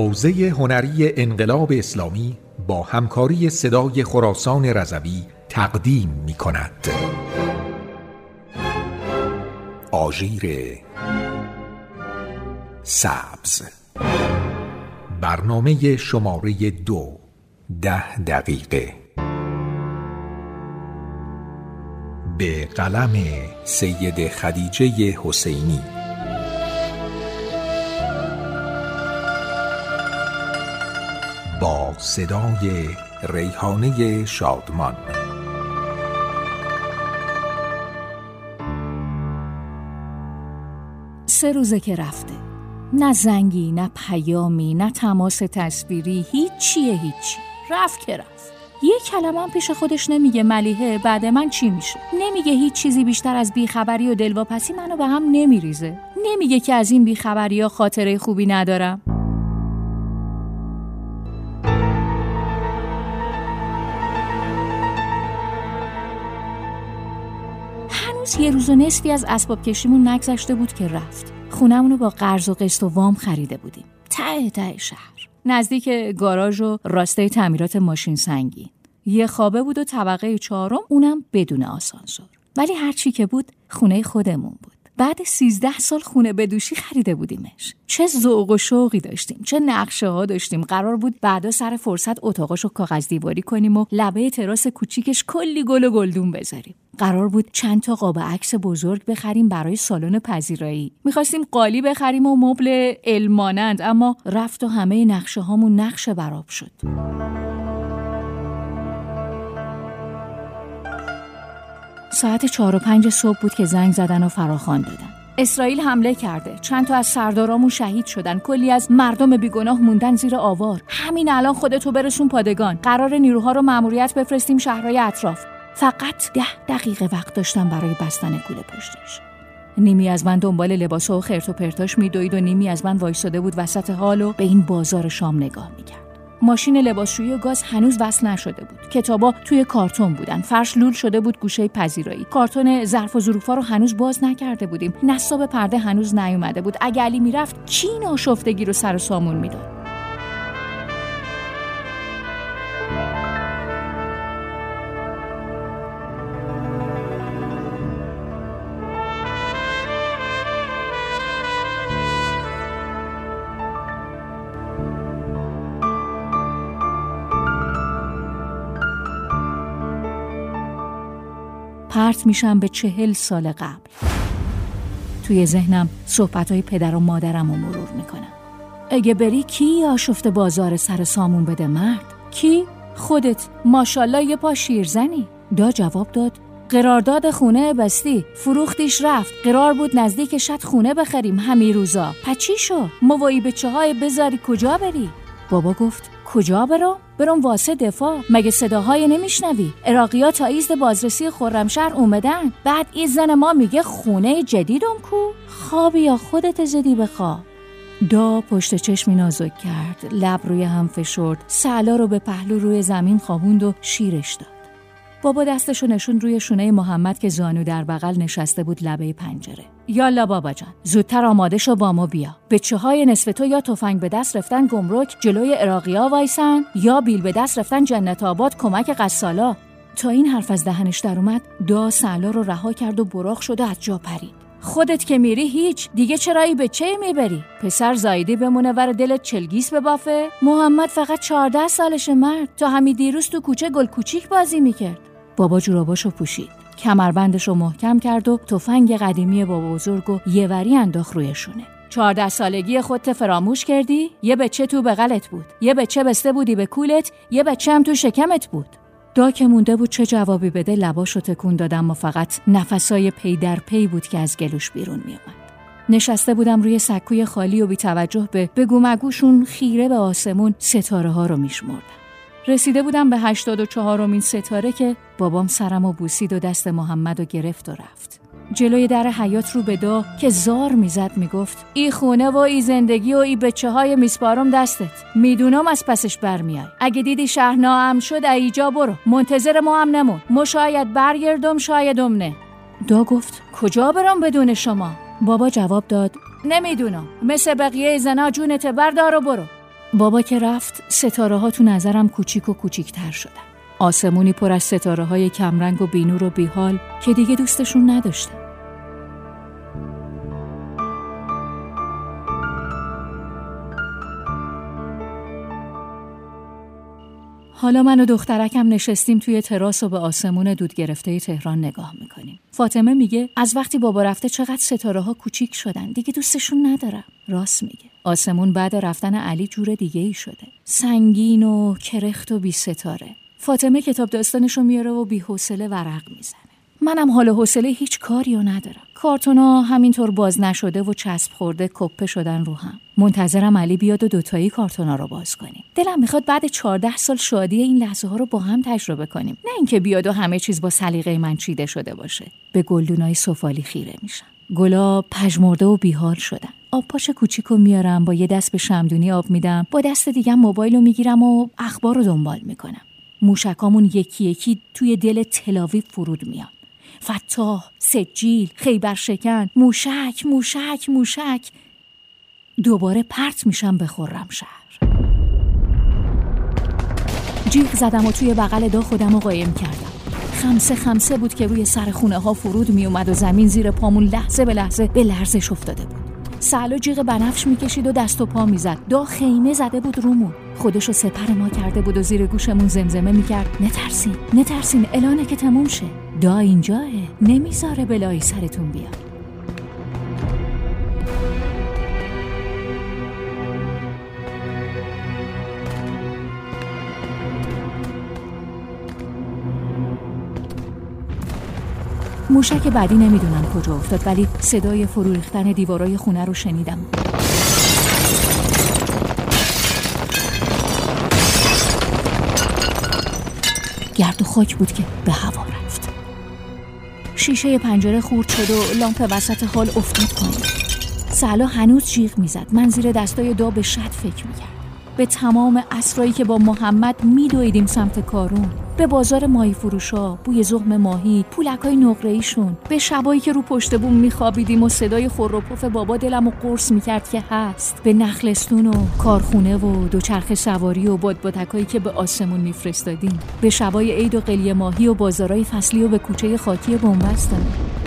حوزه هنری انقلاب اسلامی با همکاری صدای خراسان رضوی تقدیم می‌کند. آژیر سبز، برنامه شماره 2، 10 دقیقه، به قلم سید خدیجه حسینی، با صدای ریحانه شادمان. 3 روزه که رفته، نه زنگی، نه پیامی، نه تماس تصویری، هیچی. رفت که رفت. یه کلمه هم پیش خودش نمیگه ملیحه بعد من چی میشه. نمیگه هیچ چیزی بیشتر از بیخبری و دلواپسی منو به هم نمیریزه. نمیگه که از این بیخبری ها خاطره خوبی ندارم. هنوز 1 روز و نصفی از اسباب کشیمون نگذشته بود که رفت. خونمونو با قرض و قسط و وام خریده بودیم، ته شهر، نزدیک گاراژ و راسته تعمیرات ماشین سنگین. 1 خوابه بود و طبقه 4، اونم بدون آسانسور. ولی هر چی که بود خونه خودمون بود. بعد 13 سال خونه به دوشی خریده بودیمش. چه ذوق و شوقی داشتیم، چه نقشه ها داشتیم. قرار بود بعدا سر فرصت اتاقاشو کاغذ دیواری کنیم و لبه تراس کوچیکش کلی گل و گلدون بذاریم. قرار بود چند تا قاب عکس بزرگ بخریم برای سالن پذیرایی. می‌خواستیم قالی بخریم و مبل المانند، اما رفت و همه نقشه هامون نقش براب شد. ساعت 4 و 5 صبح بود که زنگ زدن و فراخوان دادن. اسرائیل حمله کرده، چند تا از سردارامون شهید شدن، کلی از مردم بیگناه موندن زیر آوار. همین الان خودتو برسون پادگان. قرار نیروها رو مأموریت بفرستیم شهرهای اطراف. فقط 10 دقیقه وقت داشتم برای بستن کوله پشتش. نیمی از من دنبال لباسا و خرت و پرتاش میدوید و نیمی از من وایساده بود وسط حال و به این بازار شام نگاه میکرد. ماشین لباسشویی و گاز هنوز وصل نشده بود. کتابا توی کارتون بودن. فرش لول شده بود گوشه پذیرایی. کارتون ظرف و ظروفا رو هنوز باز نکرده بودیم. نصاب پرده هنوز نیومده بود. اگه علی میرفت کی ناشفتگی رو سر سامون میداد؟ پرت میشم به 40 سال قبل. توی ذهنم صحبتهای پدر و مادرم رو مرور میکنم. اگه بری کی آشفت بازار سر سامون بده مرد؟ کی؟ خودت. ماشالله یه پا شیرزنی. دا جواب داد قرارداد خونه بستی، فروختیش رفت. قرار بود نزدیک شد خونه بخریم همین روزا. پچی شو؟ موایی به چهای بذاری کجا بری؟ بابا گفت کجا برم واسه دفاع. مگه صداهای نمیشنوی؟ عراقی‌ها تا ایزد بازرسی خرمشهر اومدن. بعد این زن ما میگه خونه جدیدم کو؟ خوابی یا خودت زدی به خواب؟ دا پشت چشمی نازک کرد، لب روی هم فشرد، سعلا رو به پهلو روی زمین خوابوند و شیرش داد. بابا دستشو نشون روی شونه محمد که زانو در بغل نشسته بود لبه پنجره. یالا بابا جان، زودتر آماده شو با ما بیا. بچه‌های نصف تو یا تفنگ به دست رفتن گمرک جلوی عراقی‌ها وایسن، یا بیل به دست رفتن جنت آباد کمک قصالا. تا این حرف از دهنش در اومد، دا سعلا رو رها کرد و براق شد و از جا پرید. خودت که میری هیچ، دیگه چرا ای بچه میبری؟ پسر زایدی بمونه ور دلت چلگیس ببافه؟ محمد فقط 14 سالشه مرد، تا همین دیروز تو کوچه گل کوچیک بازی میکرد. بابا جوراباشو پوشید، کمربندشو محکم کرد و تفنگ قدیمی بابا بزرگو یه وری انداخت روی شونه. 14 سالگی خودت فراموش کردی؟ یه بچه تو بغلت بود، یه بچه بسته بودی به کولت، یه بچه هم تو شکمت بود. دا که مونده بود چه جوابی بده لباشو تکون دادم و فقط نفسای پی در پی بود که از گلوش بیرون می اومد. نشسته بودم روی سکوی خالی و بی توجه به بگو مگوشون خیره به آسمون ستاره ها رو میشمردم. رسیده بودم به 84مین ستاره که بابام سرمو بوسید و دست محمدو گرفت و رفت. جلوی در حیاط رو به دا که زار میزد میگفت ای خونه و ای زندگی و ای بچه های میسپارم دستت، میدونم از پسش برمیای. اگه دیدی شهر ناامن شد ایجا برو، منتظر ما هم نمون، شاید برگردم شایدم نه. دا گفت کجا برم بدون شما؟ بابا جواب داد نمیدونم، مثل بقیه زنا جونت بردار و برو. بابا که رفت ستاره ها تو نظرم کوچیک و کوچیک‌تر شدن. آسمونی پر از ستاره های کمرنگ و بی‌نور و بی‌حال که دیگه دوستشون نداشتم. حالا من و دخترکم نشستیم توی تراس و به آسمون دود گرفته تهران نگاه میکنیم. فاطمه میگه از وقتی بابا رفته چقدر ستاره ها کوچیک شدن، دیگه دوستشون ندارم. راست میگه. آسمون بعد رفتن علی جور دیگه ای شده، سنگین و کرخت و بی ستاره. فاطمه کتاب داستانشو میاره و بی حوصله ورق میزنه. منم حال و حوصله هیچ کاری رو ندارم. کارتونا همینطور باز نشده و چسب خورده کپه شدن رو هم. منتظرم علی بیاد و دوتایی کارتونا رو باز کنیم. دلم میخواد بعد 14 سال شادی این لحظه ها رو با هم تجربه کنیم، نه اینکه بیاد و همه چیز با سلیقه من چیده شده باشه. به گلدونای سفالی خیره میشم. گلا پژمرده و بیحال شدن. آب پاش کوچیکو میارم، با یه دست به شمدونی آب میدم، با دست دیگه موبایلو میگیرم و اخبار رو دنبال میکنم. موشکامون یکی یکی توی دل تل‌آویو فرود میان. فتاح، سجیل، خیبرشکن، موشک موشک موشک. دوباره پرت میشم به خرمشهر. جیغ زدم و توی بغل دا خودم رو قایم کردم. خمسه خمسه بود که روی سر خونه ها فرود می اومد و زمین زیر پامون لحظه به لحظه به لرزش افتاده بود. سعلا جیغ بنفش میکشید و دست و پا میزد. دا خیمه زده بود رومون. خودشو سپر ما کرده بود و زیر گوشمون زمزمه میکرد نترسین نترسین، الانه که تموم شه. دا اینجاه، نمیذاره بلایی سرتون بیاد. موشک بعدی نمیدونم کجا افتاد، ولی صدای فرو ریختن دیوارای خونه رو شنیدم. گرد و خاک بود که به هوا رفت. شیشه پنجره خورد شد و لامپ وسط حال افتاد پایین. سعلا هنوز جیغ میزد. من زیر دستای دا به شد فکر میکردم، به تمام اسرایی که با محمد میدویدیم سمت کارون، به بازار ماهی فروشا، بوی زغم ماهی، پولکای نقره‌ایشون، به شبایی که رو پشت بوم میخوابیدیم و صدای خور و پف بابا دلمو قرص میکرد که هست، به نخلستون و کارخونه و دوچرخه سواری و بادبادکایی که به آسمون میفرستادیم، به شبای عید و قلیه ماهی و بازارای فصلی و به کوچه خاکی بنبستمون.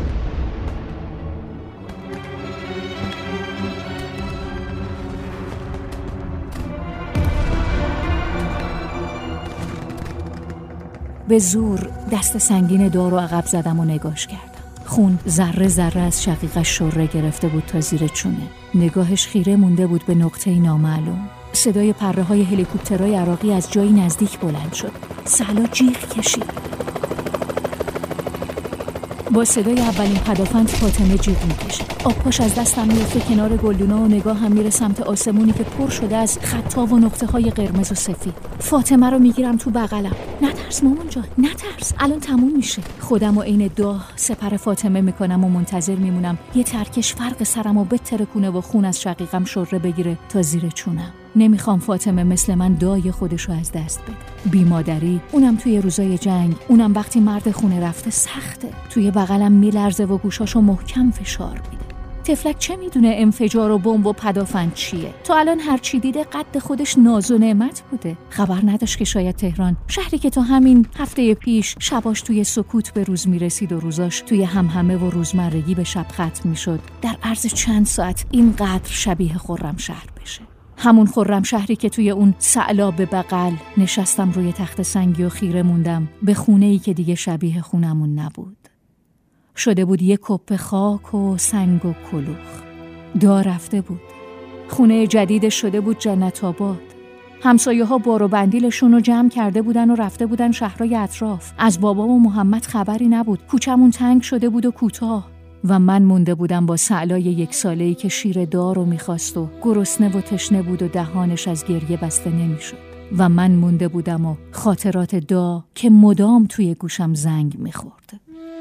به زور دست سنگین دارو عقب زدم و نگاش کردم. خون ذره ذره از شقیقش شره گرفته بود تا زیر چونه. نگاهش خیره مونده بود به نقطه‌ای نامعلوم. صدای پره های هلیکوپترهای عراقی از جایی نزدیک بلند شد. سعلا جیغ کشید. با صدای اولین پدافند فاطمه جیغ میکشه. آبپاش از دستم میفته کنار گلدونا و نگاه هم میره سمت آسمونی که پر شده از خطا و نقطه های قرمز و سفید. فاطمه رو میگیرم تو بغلم. نترس مامان جان، نترس، الان تموم میشه. خودم و عین داه سپر فاطمه میکنم و منتظر میمونم یه ترکش فرق سرم و بترکونه و خون از شقیقم شره بگیره تا زیر چونم. نمیخوام فاطمه مثل من دای خودشو از دست بده. بیمادری، اونم توی روزای جنگ، اونم وقتی مرد خونه رفته سخته. توی بغلم میلرزه و گوشاشو محکم فشار میده. تفلک چه میدونه انفجار و بمب و پدافند چیه؟ تا الان هر چی دیده قد خودش ناز و نعمت بوده. خبر نداشت که شاید تهران، شهری که تا همین هفته پیش شباش توی سکوت به روز میرسید و روزاش توی همهمه و روزمرگی به شب ختم میشد، در عرض چند ساعت اینقدر شبیه خرمشهر بشه. همون خرمشهری که توی اون سعلا به بغل نشستم روی تخت سنگی و خیره موندم به خونه‌ای که دیگه شبیه خونمون نبود. شده بود یک کپه خاک و سنگ و کلوخ. دا رفته بود. خونه جدید شده بود جنت آباد. همسایه ها بار و بندیلشون رو جمع کرده بودن و رفته بودن شهرهای اطراف. از بابا و محمد خبری نبود. کوچمون تنگ شده بود و کوتاه. و من مونده بودم با سعلای 1 ساله‌ای که شیر دا رو میخواست و گرسنه و تشنه بود و دهانش از گریه بسته نمیشد. و من مونده بودم و خاطرات دا که مدام توی گوشم زنگ میخورد.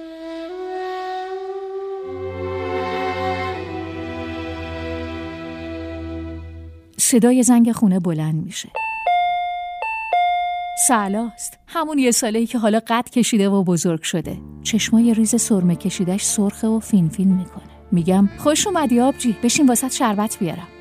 صدای زنگ خونه بلند میشه. سعلاست، همون 1 ساله‌ای که حالا قد کشیده و بزرگ شده. چشمای ریز سرمه کشیدش سرخه و فین فین میکنه. میگم خوش اومدی آبجی، بشین واسط شربت بیارم.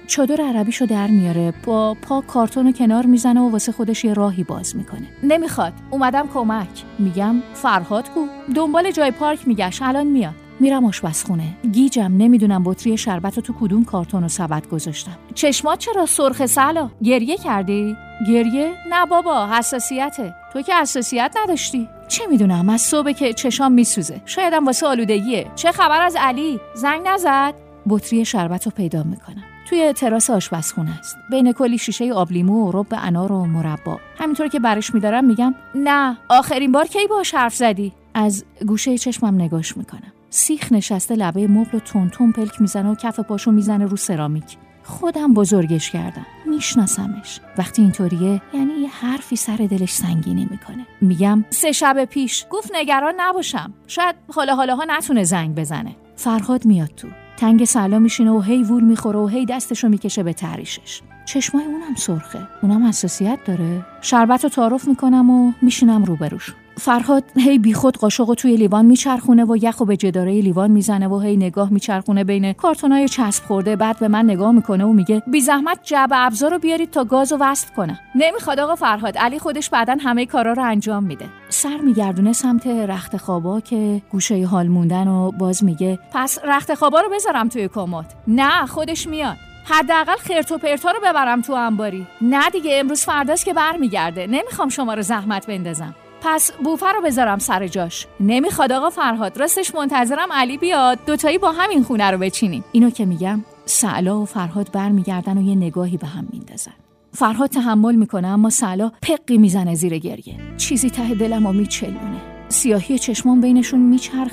چادر عربیشو در میاره، با پا کارتونو کنار میزنه و واسه خودش یه راهی باز میکنه. نمیخواد، اومدم کمک. میگم فرهاد کو؟ دنبال جای پارک میگشت، الان میاد. میرم آشپزخونه، گیجم، نمیدونم بطری شربتو تو کدوم کارتون و سبد گذاشتم. چشمات چرا سرخ سلا؟ گریه کردی؟ گریه؟ نه بابا، حساسیته. تو که حساسیت نداشتی. چه میدونم، از صبح که چشام میسوزه، شایدم واسه آلودگیه. چه خبر از علی؟ زنگ نزد؟ بطری شربتو پیدا میکنم. توی تراس آشپزخونه است، بین کلی شیشه آب لیمو و رب انار و مربا. همینطور که برش میدارم میگم نه، آخرین بار کی باهاش حرف زدی؟ از گوشه چشمم نگاش میکنم. سیخ نشسته لبه مبل و تون تون پلک میزنه و کف پاشو میزنه رو سرامیک. خودم بزرگش کردم، میشناسمش. وقتی اینطوریه یعنی یه حرفی سر دلش سنگینی میکنه. میگم 3 شب پیش گفت نگران نباشم، شاید حالا نتونه زنگ بزنه. فرهاد میاد تو، تنگ سلا میشینه و هی وول میخوره و هی دستشو میکشه به تریشش. چشمای اونم سرخه، اونم حساسیت داره. شربتو تعارف میکنم و میشینم روبروش. فرهاد هی بیخود قاشقو توی لیوان میچرخونه و یخو به جداره لیوان میزنه و هی نگاه میچرخونه بین کارتونای چسب خورده. بعد به من نگاه میکنه و میگه بی زحمت جعبه ابزارو بیارید تا گازو وصل کنم. نمیخواد آقا فرهاد، علی خودش بعدن همه کارا رو انجام میده. سر میگردونه سمت رخت خوابا که گوشه حال موندن و باز میگه پس رخت خوابا رو بذارم توی کمد؟ نه، خودش میاد. حداقل خرت و پرتا رو ببرم تو انباری؟ نه دیگه، امروز فرداست که برمیگرده، نمیخوام شما رو زحمت بندازم. پس بوفه رو بذارم سر جاش؟ نمیخواد آقا فرهاد، راستش منتظرم علی بیاد دوتایی با همین خونه رو بچینیم. اینو که میگم سعلا و فرهاد برمیگردن و یه نگاهی به هم میندازن. فرهاد تحمل میکنه اما سعلا پقی میزنه زیر گریه. چیزی ته دلمو میچلونه. سیاهی چشمان بینشون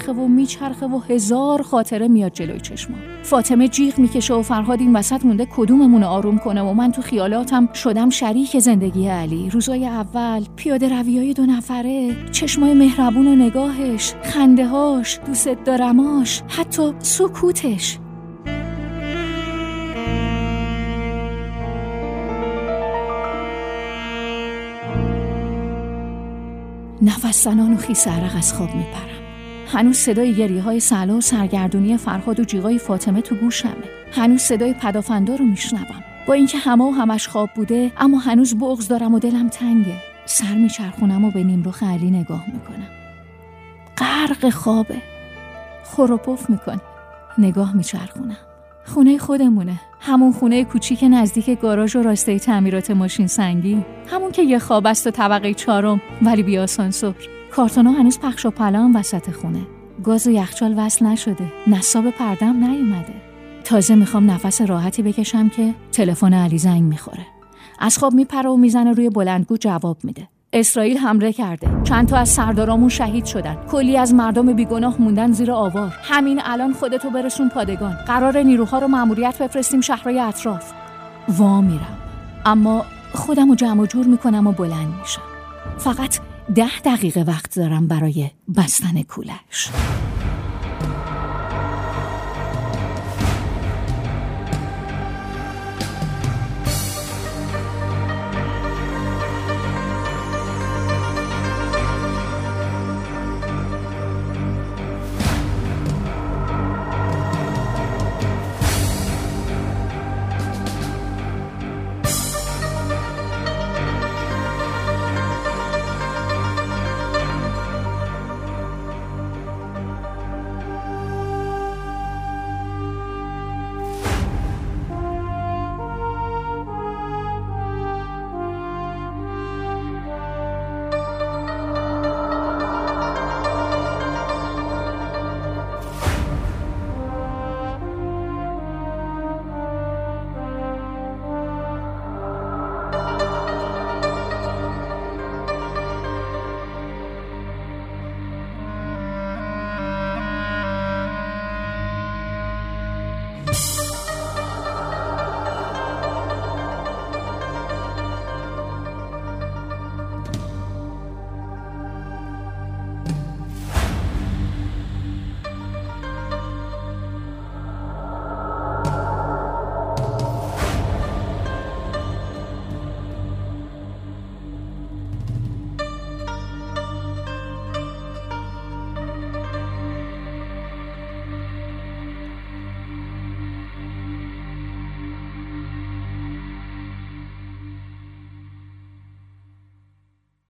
میچرخه و هزار خاطره میاد جلوی چشمان. فاطمه جیغ میکشه و فرهاد این وسط مونده کدوممون آروم کنه و من تو خیالاتم شدم شریک زندگی علی. روزای اول، پیاده رویای 2 نفره، چشمای مهربون و نگاهش، خنده‌هاش، دوست دارماش، حتی سکوتش. نفس زنان و خیس عرق از خواب میپرم. هنوز صدای گریه‌های سعلا و سرگردونی فرهاد و جیغای فاطمه تو گوشمه. هنوز صدای پدافندا رو میشنوم. با اینکه همش خواب بوده اما هنوز بغض دارم و دلم تنگه. سر میچرخونم و به نیمرخ علی نگاه میکنم. غرق خوابه. خور و پف میکنه. نگاه میچرخونم. خونه خودمونه، همون خونه کوچیک نزدیک گاراژ و راسته تعمیرات ماشین سنگی، همون که یه خواب است و طبقه 4 ولی بی آسانسور. کارتونا هنوز پخش و پلان وسط خونه. گاز و یخچال وصل نشده، نصاب پردم نیومده. تازه میخوام نفس راحتی بکشم که تلفن علی زنگ میخوره. از خواب میپره و میزنه روی بلندگو جواب میده. اسرائیل حمله کرده، چند تا از سردارامون شهید شدن، کلی از مردم بیگناه موندن زیر آوار. همین الان خودتو برسون پادگان، قرار نیروها رو ماموریت بفرستیم شهرهای اطراف. وا میرم، اما خودمو جمع و جور میکنم و بلند میشم. فقط 10 دقیقه وقت دارم برای بستن کولش.